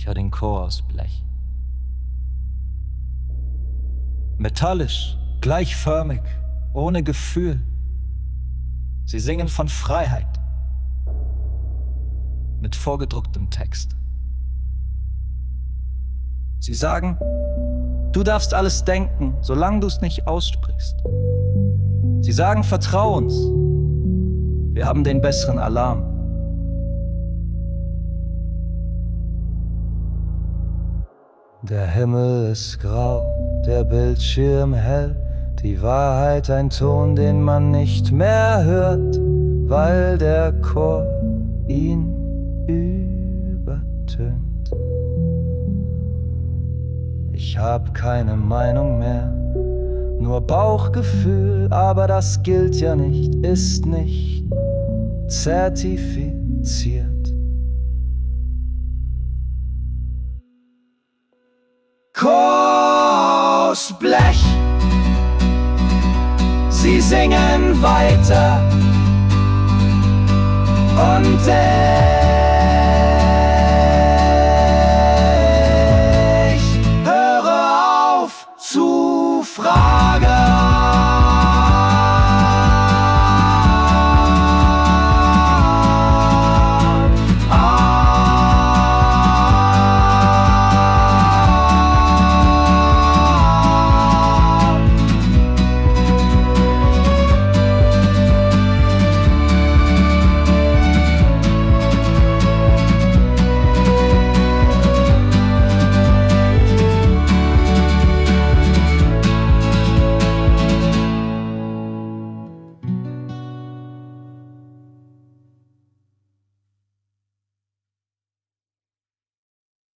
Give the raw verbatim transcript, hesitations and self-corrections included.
Ich hör den Chor aus Blech. Metallisch, gleichförmig, ohne Gefühl. Sie singen von Freiheit. Mit vorgedrucktem Text. Sie sagen, du darfst alles denken, solange du es nicht aussprichst. Sie sagen, vertrau uns. Wir haben den besseren Alarm. Der Himmel ist grau, der Bildschirm hell, die Wahrheit ein Ton, den man nicht mehr hört, weil der Chor ihn übertönt. Ich hab keine Meinung mehr, nur Bauchgefühl, aber das gilt ja nicht, ist nicht zertifiziert. Chor aus Blech, sie singen weiter und